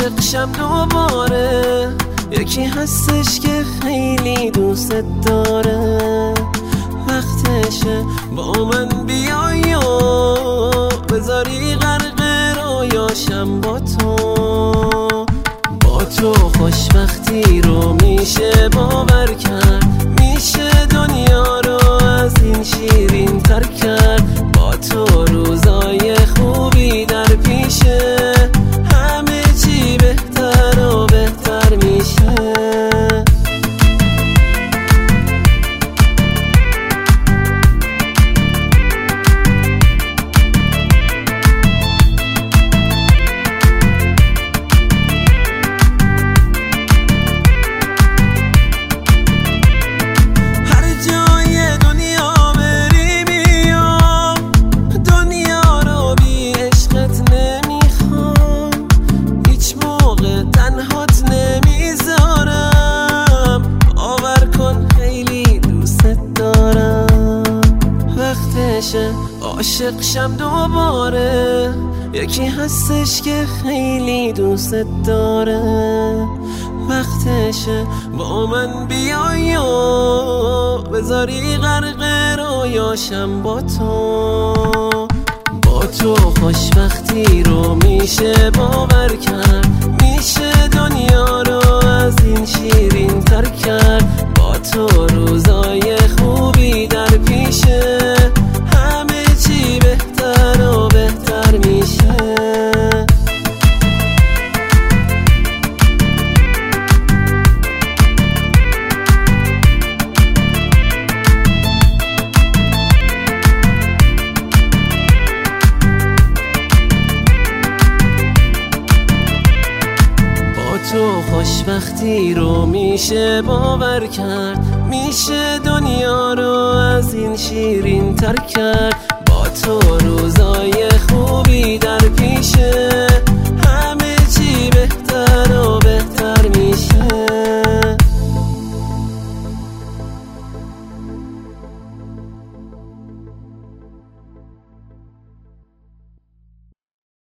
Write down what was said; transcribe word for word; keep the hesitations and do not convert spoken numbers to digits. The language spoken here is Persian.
عاشق شم دوباره، یکی هستش که خیلی دوست داره. وقتشه با من بیای و بذاری غرق رویاشم با تو. با تو خوشبختی رو میشه باور کرد، میشه دنیا رو از این شیرین تر کرد. با تو روزای خوبی در پیشه، همه چی بهتر و بهتر میشه. عاشق شم دوباره، یکی هستش که خیلی دوست داره. وقتشه با من بیای و بذاری غرق رویاشم با تو. با تو خوشبختی رو میشه باور کرد، میشه دنیا رو از این شیرین تر کرد. با تو روزای خوبی در پیشه، همه چی بهتر و بهتر میشه. تو خوشبختی رو میشه باور کرد، میشه دنیا رو از این شیرین تر کرد. با تو روزای خوبی در پیشه،